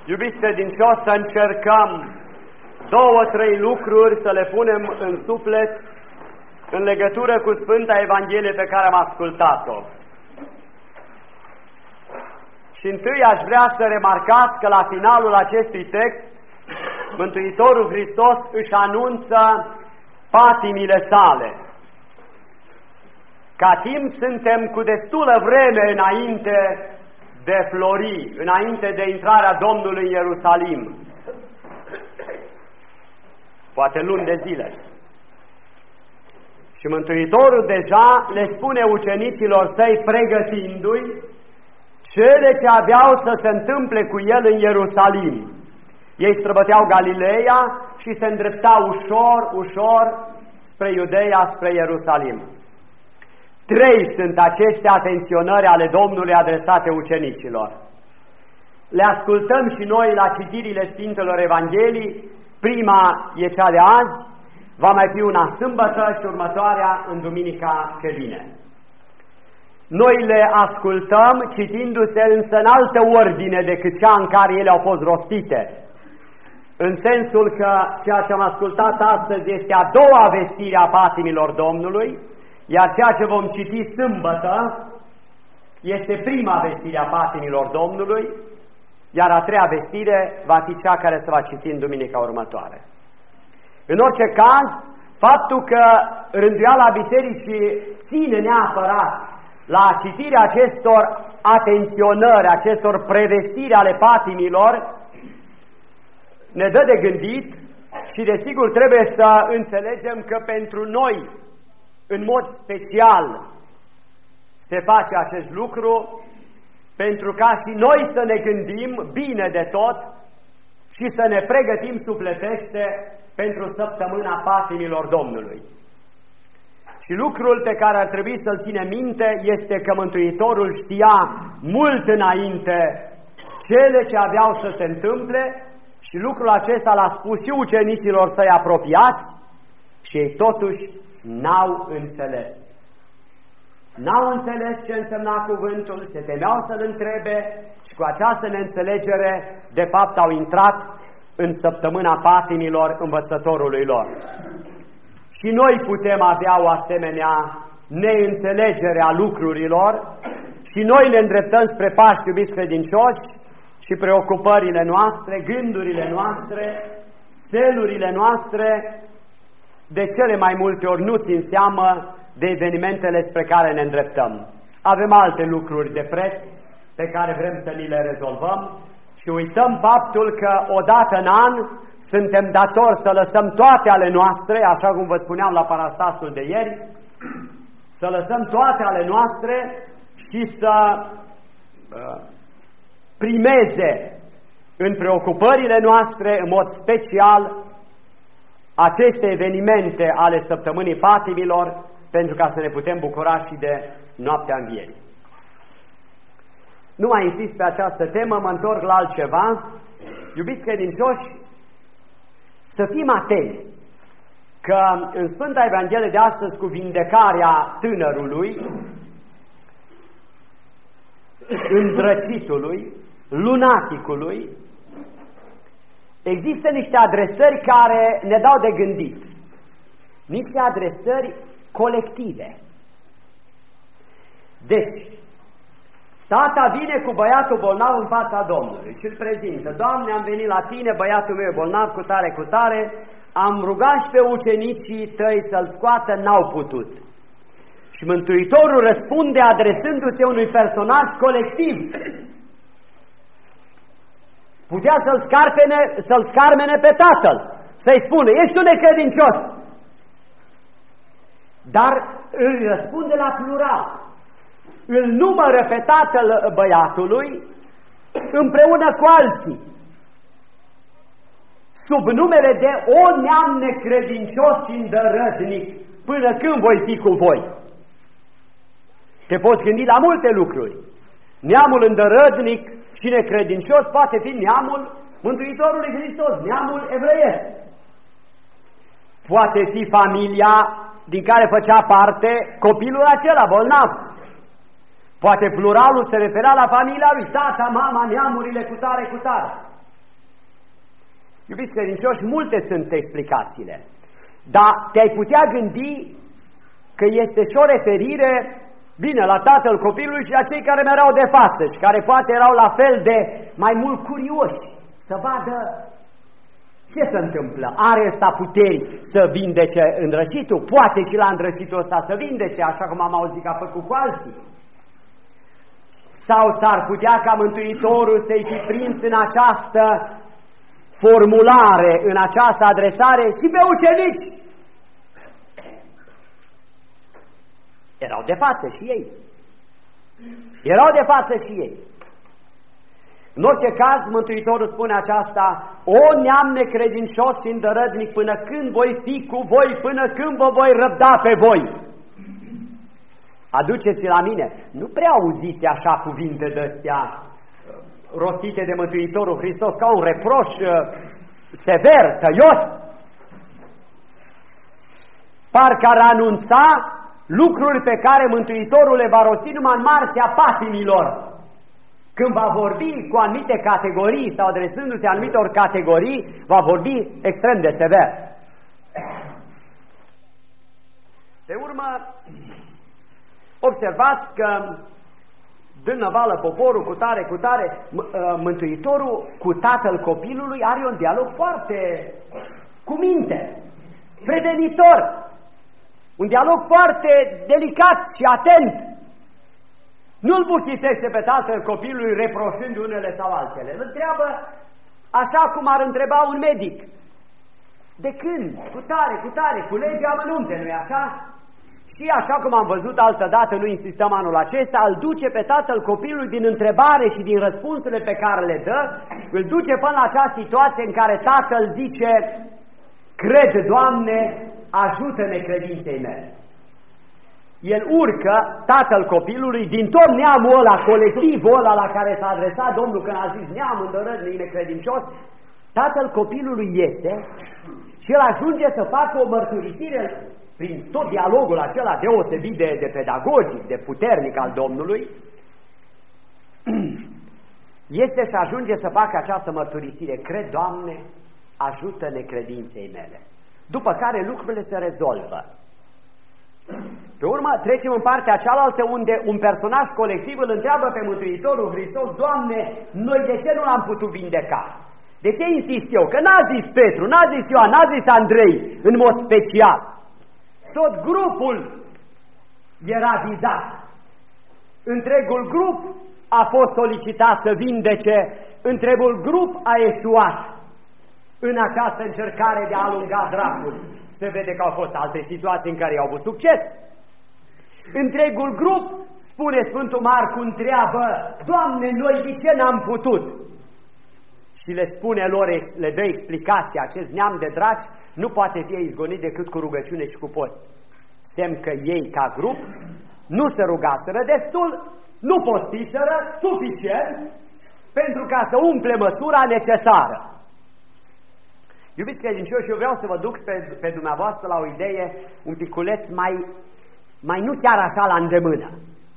Iubiți credincioși, să încercăm 2-3 lucruri să le punem în suflet în legătură cu Sfânta Evanghelie pe care am ascultat-o. Și întâi aș vrea să remarcați că la finalul acestui text Mântuitorul Hristos își anunță patimile sale. Ca timp suntem cu destulă vreme înainte de flori, înainte de intrarea Domnului în Ierusalim. Poate luni de zile. Și Mântuitorul deja le spune ucenicilor săi, pregătindu-i cele ce aveau să se întâmple cu el în Ierusalim. Ei străbăteau Galileea și se îndreptau ușor, ușor spre Iudeea, spre Ierusalim. 3 sunt aceste atenționări ale Domnului adresate ucenicilor. Le ascultăm și noi la citirile Sfintelor Evanghelii. Prima e cea de azi, va mai fi una sâmbătă și următoarea în duminica ce vine. Noi le ascultăm citindu-se însă în altă ordine decât cea în care ele au fost rostite. În sensul că ceea ce am ascultat astăzi este a doua vestire a patimilor Domnului, iar ceea ce vom citi sâmbătă este prima vestire a patimilor Domnului, iar a treia vestire va fi cea care se va citi în duminica următoare. În orice caz, faptul că rânduiala Bisericii ține neapărat la citirea acestor atenționări, acestor prevestiri ale patimilor, ne dă de gândit și desigur trebuie să înțelegem că pentru noi, în mod special, se face acest lucru pentru ca și noi să ne gândim bine de tot și să ne pregătim sufletește pentru săptămâna patimilor Domnului. Și lucrul pe care ar trebui să-l ținem minte este că Mântuitorul știa mult înainte cele ce aveau să se întâmple și lucrul acesta l-a spus și ucenicilor săi apropiați și ei totuși n-au înțeles. N-au înțeles ce însemna cuvântul, se temeau să-l întrebe și cu această neînțelegere, de fapt, au intrat în săptămâna patimilor învățătorului lor. Și noi putem avea o asemenea neînțelegere a lucrurilor și noi ne îndreptăm spre Paști, iubiți credincioși, și preocupările noastre, gândurile noastre, țelurile noastre, de cele mai multe ori nu țin seamă de evenimentele spre care ne îndreptăm. Avem alte lucruri de preț pe care vrem să ni le rezolvăm și uităm faptul că odată în an suntem datori să lăsăm toate ale noastre, așa cum vă spuneam la Parastasul de ieri, să lăsăm toate ale noastre și să primeze în preocupările noastre, în mod special, aceste evenimente ale săptămânii patimilor, pentru ca să ne putem bucura și de noaptea învierii. Nu mai insist pe această temă, mă întorc la altceva. Iubiți credincioși, să fim atenți că în Sfânta Evanghelie de astăzi, cu vindecarea tânărului, îndrăcitului, lunaticului, există niște adresări care ne dau de gândit. Niște adresări colective. Deci, tata vine cu băiatul bolnav în fața Domnului și îl prezintă. Doamne, am venit la tine, băiatul meu e bolnav cu tare, cu tare, am rugat și pe ucenicii tăi să-l scoată, n-au putut. Și Mântuitorul răspunde adresându-se unui personaj colectiv. Putea să-l scarmene pe tatăl, să-i spună, ești un necredincios. Dar îl răspunde la plural. Îl numără pe tatăl băiatului împreună cu alții, sub numele de o neam necredincios și îndărătnic, până când voi fi cu voi. Te poți gândi la multe lucruri. Neamul îndărătnic și necredincios poate fi neamul Mântuitorului Hristos, neamul evreiesc. Poate fi familia din care făcea parte copilul acela bolnav. Poate pluralul se referea la familia lui, tata, mama, neamurile cu tare, cu tare. Iubiți credincioși, multe sunt explicațiile, dar te-ai putea gândi că este și o referire, bine, la tatăl copilului și la cei care merau de față și care poate erau la fel de mai mult curioși să vadă ce se întâmplă. Are ăsta puteri să vindece îndrăcitul? Poate și la îndrăcitul ăsta să vindece, așa cum am auzit că a făcut cu alții. Sau s-ar putea ca Mântuitorul să-i fi prins în această formulare, în această adresare și pe ucenici. Erau de față și ei. Erau de față și ei. În orice caz, Mântuitorul spune aceasta: o neam necredincios și îndărădnic, până când voi fi cu voi, până când vă voi răbda pe voi? Aduceți la mine. Nu prea auziți așa cuvinte de-astea rostite de Mântuitorul Hristos ca un reproș sever, tăios. Parcă ar anunța lucruri pe care Mântuitorul le va rosti numai în marțea patimilor, când va vorbi cu anumite categorii sau adresându-se anumitor categorii, va vorbi extrem de sever. Pe urmă, observați că dă năvală poporul cu tare, Mântuitorul cu tatăl copilului are un dialog foarte cu minte, prevenitor, un dialog foarte delicat și atent. Nu-l buchisește pe tatăl copilului reproșând unele sau altele. Îl întreabă așa cum ar întreba un medic. De când? Cu tare, cu legea amănunte, nu-i așa? Și așa cum am văzut altădată, nu insistăm anul acesta, îl duce pe tatăl copilului din întrebare și din răspunsurile pe care le dă, îl duce până la acea situație în care tatăl zice: cred, Doamne, ajută-ne credinței mele. El urcă, tatăl copilului, din tot neamul ăla, colectivul ăla la care s-a adresat Domnul când a zis neam îndărădnic necredincios, tatăl copilului iese și el ajunge să facă o mărturisire prin tot dialogul acela deosebit de pedagogic, de puternic al Domnului. Iese și ajunge să facă această mărturisire: cred, Doamne, ajută-ne credinței mele. După care lucrurile se rezolvă. Pe urmă trecem în partea cealaltă, unde un personaj colectiv îl întreabă pe Mântuitorul Hristos: Doamne, noi de ce nu l-am putut vindeca? De ce insist eu? Că n-a zis Petru, n-a zis Ioan, n-a zis Andrei în mod special. Tot grupul era vizat. Întregul grup a fost solicitat să vindece, întregul grup a eșuat în această încercare de a alunga dracul. Se vede că au fost alte situații în care au avut succes. Întregul grup, spune Sfântul Marcu, întreabă: Doamne, noi de ce n-am putut? Și le spune lor, le dă explicația: acest neam de draci nu poate fi izgonit decât cu rugăciune și cu post. Semn că ei, ca grup, nu se rugaseră destul, nu postiseră suficient pentru ca să umple măsura necesară. Iubiți credincioși, eu vreau să vă duc pe dumneavoastră la o idee un piculeț mai nu chiar așa la îndemână.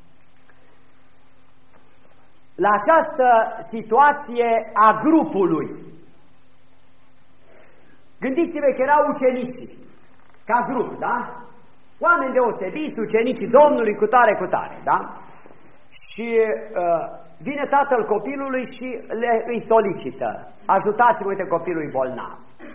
La această situație a grupului, gândiți-vă că erau ucenicii, ca grup, da? Oameni deosebiți, ucenicii Domnului, cu tare, da? Și vine tatăl copilului și îi solicită: ajutați-mă, uite, copilul e bolnav.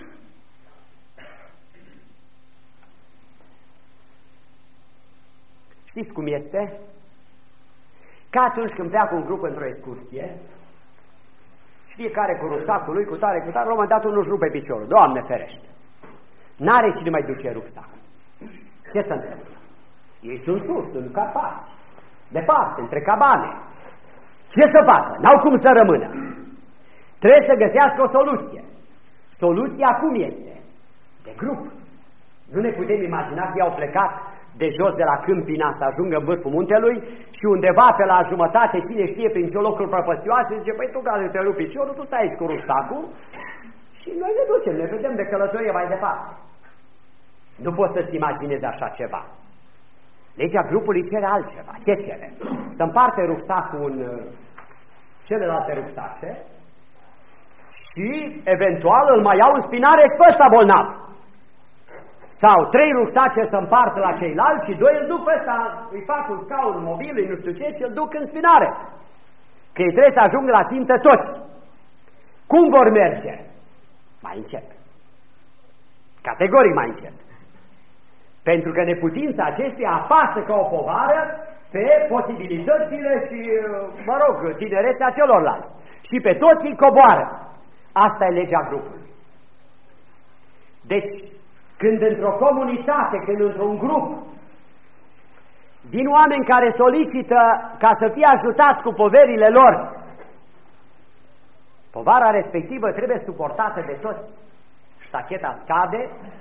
Știți cum este? Ca atunci când pleacă un grup într-o excursie și fiecare cu rucsacul lui, cu tare, la un moment dat unul își rupe piciorul. Doamne ferește! N-are cine mai duce rucsacul. Ce se întâmplă? Ei sunt sus, în Carpați, departe, între cabane. Ce să facă? N-au cum să rămână. Trebuie să găsească o soluție. Soluția cum este? De grup. Nu ne putem imagina că i-au plecat de jos de la Câmpina să ajungă în vârful muntelui și undeva pe la jumătate, cine știe, prin ce locuri prăpăstioase, zice: păi tu care te rupi piciorul, tu stai aici cu rucsacul și noi ne ducem, ne vedem de călătorie mai departe. Nu poți să-ți imaginezi așa ceva. Legea grupului cere altceva. Ce cere? Să împarte rucsacul în celelalte rucsace și eventual îl mai iau în spinare și pe ăsta bolnav. Sau 3 rucsace să împartă la ceilalți și 2 îl duc pe ăsta, îi fac un scaun mobil, nu știu ce, și îl duc în spinare. Că ei trebuie să ajungă la țintă toți. Cum vor merge? Mai încet. Categoric mai încet. Pentru că neputința acestuia apasă ca o povară pe posibilitățile și, mă rog, tinerețea celorlalți. Și pe toți îi coboară. Asta e legea grupului. Deci, când într-o comunitate, când într-un grup vin oameni care solicită ca să fie ajutați cu poverile lor, povara respectivă trebuie suportată de toți. Ștacheta scade,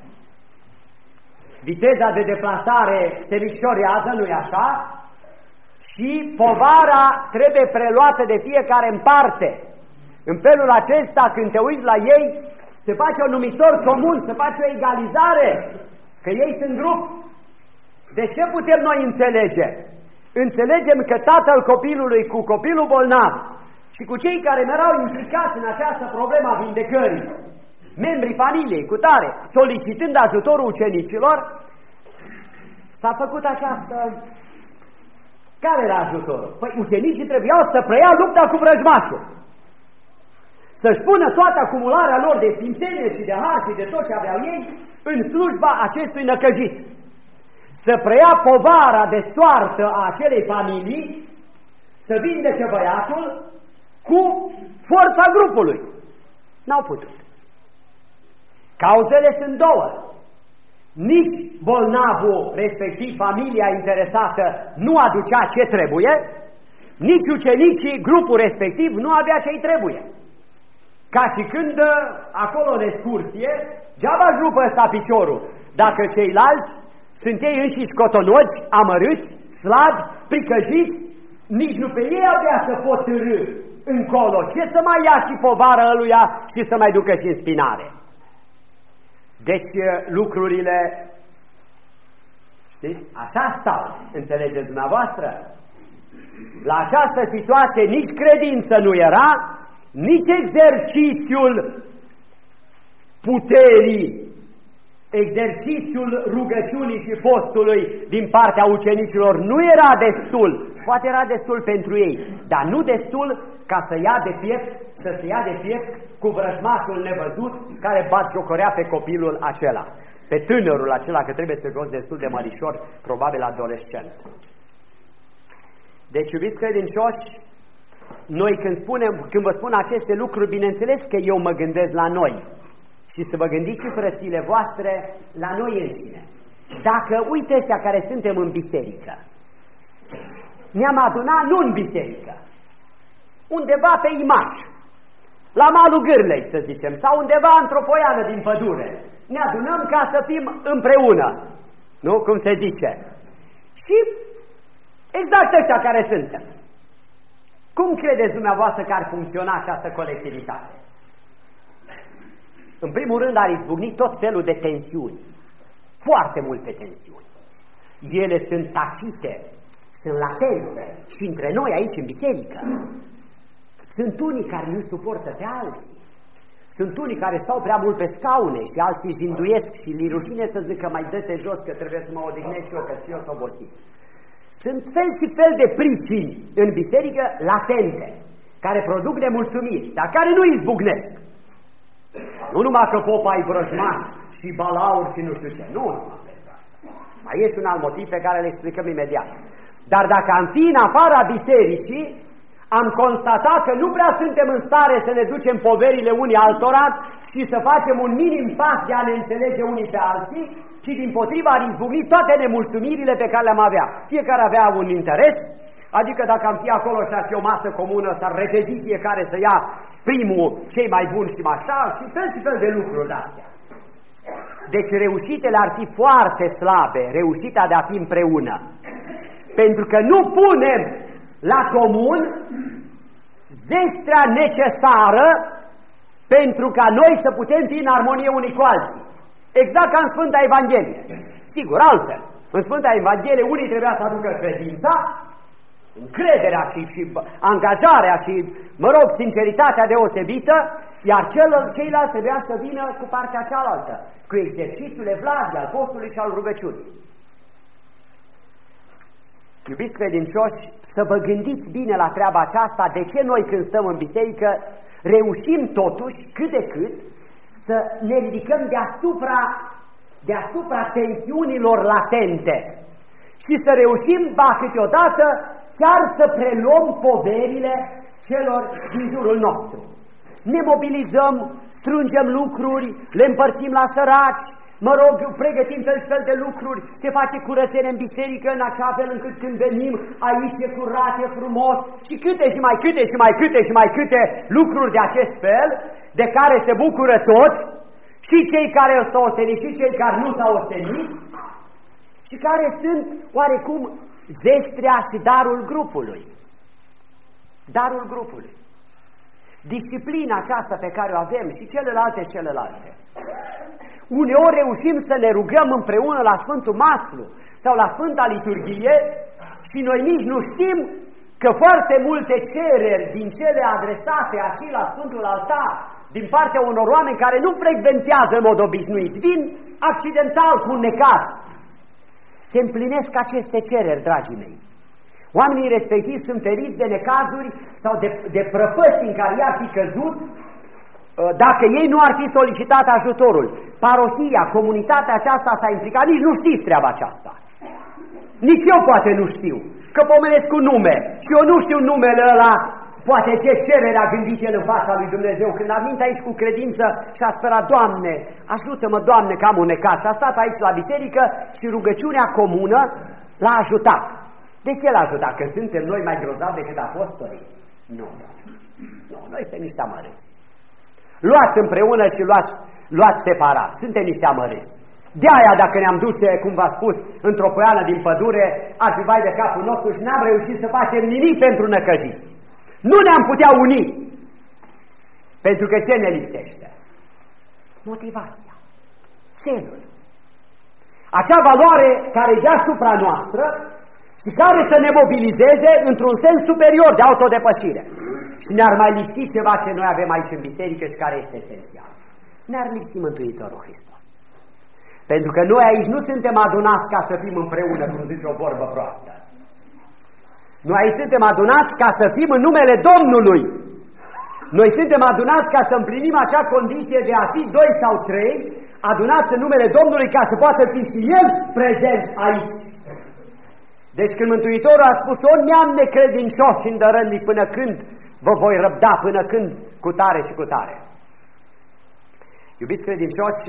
viteza de deplasare se micșorează, nu-i așa? Și povara trebuie preluată de fiecare în parte. În felul acesta, când te uiți la ei, se face un numitor comun, se face o egalizare, că ei sunt grup. De ce putem noi înțelege? Înțelegem că tatăl copilului cu copilul bolnav și cu cei care erau implicați în această problemă a vindecării, membrii familiei, cu tare, solicitând ajutorul ucenicilor, s-a făcut această... Care era ajutorul? Păi ucenicii trebuiau să preia lupta cu vrăjmașul. Să-și pună toată acumularea lor de sfințenie și de har și de tot ce aveau ei în slujba acestui năcăjit. Să preia povara de soartă a acelei familii, să vindece băiatul cu forța grupului. N-au putut. Cauzele sunt două. Nici bolnavul, respectiv familia interesată, nu aducea ce trebuie, nici ucenicii, grupul respectiv, nu avea ce-i trebuie. Ca și când acolo în excursie, degeaba își rupă ăsta piciorul, dacă ceilalți sunt ei înșiși cotonogi, amărâți, slabi, pricăjiți, nici nu pe ei avea să pot târâ încolo. Ce să mai ia și povară ăluia și să mai ducă și în spinare? Deci lucrurile, știți, așa stau, înțelegeți dumneavoastră? La această situație nici credință nu era, nici exercițiul puterii, exercițiul rugăciunii și postului din partea ucenicilor nu era destul. Poate era destul pentru ei, dar nu destul ca să ia de piept, să se ia de piept cu vrăjmașul nevăzut care batjocorea pe copilul acela, pe tânărul acela, că trebuie să fie destul de mărișor, probabil adolescent. Deci, iubiți credincioși, noi când vă spun aceste lucruri, bineînțeles că eu mă gândesc la noi și să vă gândiți și frățile voastre la noi înșine. Dacă, uite ăștia care suntem în biserică, ne-am adunat nu în biserică, undeva pe Imaș, la malul Gârlei, să zicem, sau undeva într-o poiană din pădure. Ne adunăm ca să fim împreună, nu? Cum se zice. Și exact ăștia care suntem. Cum credeți dumneavoastră că ar funcționa această colectivitate? În primul rând ar izbucni tot felul de tensiuni. Foarte multe tensiuni. Ele sunt tacite, sunt latente și între noi aici în biserică. Sunt unii care nu suportă pe alții. Sunt unii care stau prea mult pe scaune și alții jinduiesc și li rușine să zică mai dă-te jos că trebuie să mă odihnesc și eu că eu s-o obosit. Sunt fel și fel de pricini în biserică latente, care produc nemulțumiri, dar care nu izbucnesc. Nu numai că popa e vrăjmaș și balaur și nu știu ce, nu numai. Mai este un alt motiv pe care le explicăm imediat. Dar dacă am fi în afara bisericii, am constatat că nu prea suntem în stare să ne ducem poverile unii altora și să facem un minim pas de a ne înțelege unii pe alții, ci dimpotrivă ar izbucni toate nemulțumirile pe care le-am avea. Fiecare avea un interes, adică dacă am fi acolo și ar fi o masă comună, s-ar repezi fiecare să ia primul, cei mai buni și așa, și fel de lucruri de-astea. Deci reușitele ar fi foarte slabe, reușita de a fi împreună. Pentru că nu punem la comun zestrea necesară pentru ca noi să putem fi în armonie unii cu alții. Exact ca în Sfânta Evanghelie. Sigur, altfel. În Sfânta Evanghelie unii trebuia să aducă credința, încrederea și angajarea și, sinceritatea deosebită, iar ceilalți trebuia să vină cu partea cealaltă, cu exercițiul evlaviei, al postului și al rugăciunii. Iubiți credincioși, să vă gândiți bine la treaba aceasta, de ce noi când stăm în biserică reușim totuși, cât de cât, să ne ridicăm deasupra tensiunilor latente și să reușim, câteodată, chiar să preluăm poverile celor din jurul nostru. Ne mobilizăm, strângem lucruri, le împărțim la săraci, pregătim fel de lucruri, se face curățenie în biserică în așa fel încât când venim aici e curat, e frumos și câte și mai câte lucruri de acest fel, de care se bucură toți, și cei care s-au ostenit și cei care nu s-au ostenit, și care sunt oarecum zestrea și darul grupului. Darul grupului. Disciplina aceasta pe care o avem și celelalte. Uneori reușim să ne rugăm împreună la Sfântul Maslu sau la Sfânta Liturghie și noi nici nu știm că foarte multe cereri din cele adresate aici la Sfântul Altar, din partea unor oameni care nu frecventează în mod obișnuit, vin accidental cu un necaz. Se împlinesc aceste cereri, dragii mei. Oamenii respectivi sunt feriți de necazuri sau de prăpăsti în care i-ar fi căzut dacă ei nu ar fi solicitat ajutorul. Parohia, comunitatea aceasta s-a implicat, nici nu știți treaba aceasta. Nici eu poate nu știu, că pomenesc cu nume și eu nu știu numele ăla, poate ce cerere a gândit el în fața lui Dumnezeu când a venit aici cu credință și a sperat: Doamne, ajută-mă, Doamne, că am un necaz. Și a stat aici la biserică și rugăciunea comună l-a ajutat. De ce l-a ajutat? Că suntem noi mai grozavi decât apostolii? Nu, noi suntem niște amărâți. Luați împreună și luați separat. Suntem niște amărâți. De-aia, dacă ne-am duce, cum v-a spus, într-o poiană din pădure, ar fi vai de capul nostru și n-am reușit să facem nimic pentru năcăjiți. Nu ne-am putea uni. Pentru că ce ne lipsește? Motivația. Țelul. Acea valoare care e deasupra noastră și care să ne mobilizeze într-un sens superior de autodepășire. Și ne-ar mai lipsi ceva ce noi avem aici în biserică și care este esențial. Ne-ar lipsi Mântuitorul Hristos. Pentru că noi aici nu suntem adunați ca să fim împreună, cum zice o vorbă proastă. Noi aici suntem adunați ca să fim în numele Domnului. Noi suntem adunați ca să împlinim acea condiție de a fi 2 sau 3, adunați în numele Domnului ca să poată fi și El prezent aici. Deci când Mântuitorul a spus: o neam necredincios și îndărătnic, până când vă voi răbda, până când cu tare și cu tare. Iubiți credincioși,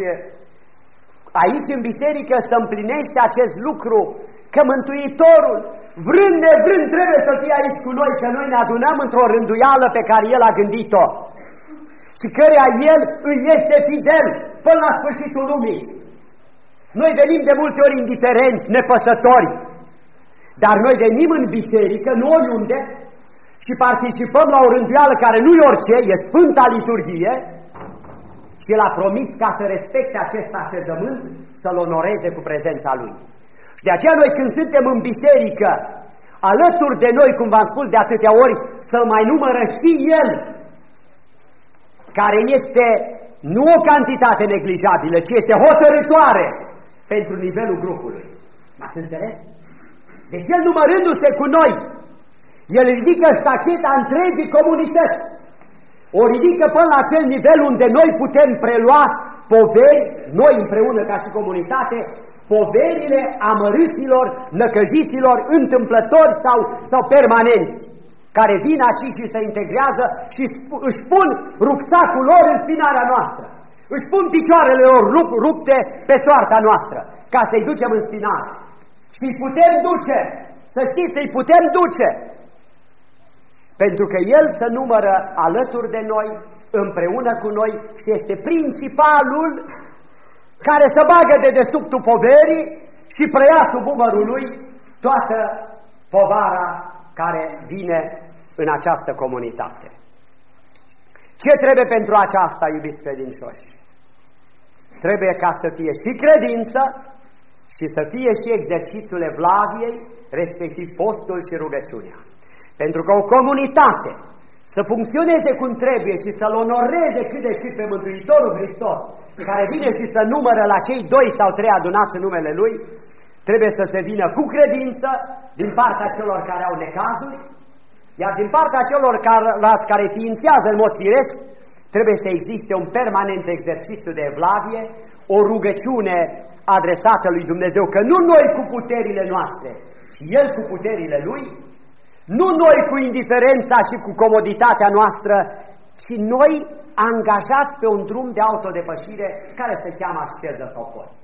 aici în biserică se împlinește acest lucru, că Mântuitorul, vrând nevrând, trebuie să fie aici cu noi, că noi ne adunăm într-o rânduială pe care El a gândit-o și căreia El îi este fidel până la sfârșitul lumii. Noi venim de multe ori indiferenți, nepăsători, dar noi venim în biserică, nu oriunde, și participăm la o rânduială care nu e orice, e Sfânta Liturghie, și El a promis ca să respecte acest așezământ, să-L onoreze cu prezența Lui. Și de aceea noi când suntem în biserică, alături de noi, cum v-am spus de atâtea ori, să-L mai numără și El, care este nu o cantitate neglijabilă, ci este hotărâtoare pentru nivelul grupului. M-ați înțeles? Deci El, numărându-se cu noi, El ridică ștacheta întregii comunități. O ridică până la acel nivel unde noi putem prelua poveri, noi împreună ca și comunitate, poverile amărâților, năcăjiților, întâmplători sau permanenți, care vin aici și se integrează și își pun rucsacul lor în spinarea noastră. Își pun picioarele lor rupte pe soarta noastră, ca să-i ducem în spinare. Și îi putem duce, să știți, îi putem duce. Pentru că El se numără alături de noi, împreună cu noi și este principalul care se bagă de dedesubtul poverii și preia sub umărul Lui toată povara care vine în această comunitate. Ce trebuie pentru aceasta, iubiți credincioși? Trebuie ca să fie și credință și să fie și exercițiul evlaviei, respectiv postul și rugăciunea. Pentru că o comunitate să funcționeze cum trebuie și să-L onoreze cât de cât pe Mântuitorul Hristos, care vine și să numără la cei 2 sau 3 adunați în numele Lui, trebuie să se vină cu credință din partea celor care au necazuri, iar din partea celor care ființează în mod firesc, trebuie să existe un permanent exercițiu de evlavie, o rugăciune adresată lui Dumnezeu, că nu noi cu puterile noastre, ci El cu puterile Lui, nu noi cu indiferența și cu comoditatea noastră, ci noi angajați pe un drum de autodepășire care se cheamă asceză sau post.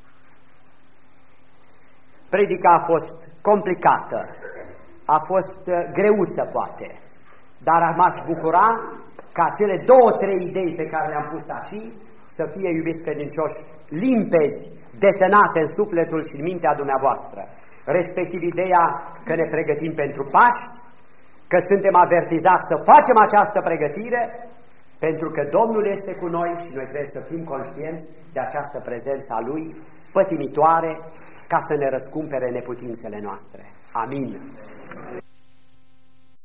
Predica a fost complicată, a fost greuță poate, dar m-aș bucura ca cele 2-3 idei pe care le-am pus aici să fie, iubiți credincioși, limpezi, desenate în sufletul și în mintea dumneavoastră, respectiv ideea că ne pregătim pentru Paști, că suntem avertizați să facem această pregătire, pentru că Domnul este cu noi și noi trebuie să fim conștienți de această prezență a Lui pătimitoare, ca să ne răscumpere neputințele noastre. Amin.